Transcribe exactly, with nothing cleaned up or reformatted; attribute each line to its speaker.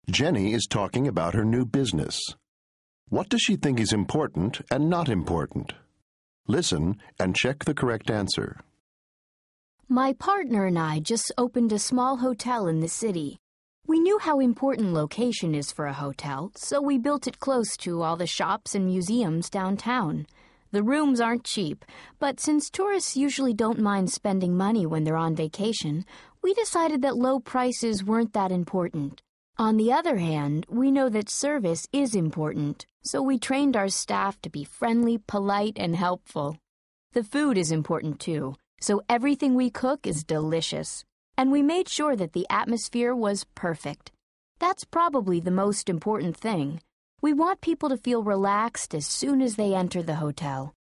Speaker 1: Jenny is talking about her new business. What does she think is important and not important? Listen and check the correct answer.
Speaker 2: My partner and I just opened a small hotel in the city. We knew how important location is for a hotel, so we built it close to all the shops and museums downtown. The rooms aren't cheap, but since tourists usually don't mind spending money when they're on vacation, we decided that low prices weren't that important. On the other hand, we know that service is important, so we trained our staff to be friendly, polite, and helpful. The food is important too, so everything we cook is delicious. And we made sure that the atmosphere was perfect. That's probably the most important thing. We want people to feel relaxed as soon as they enter the hotel.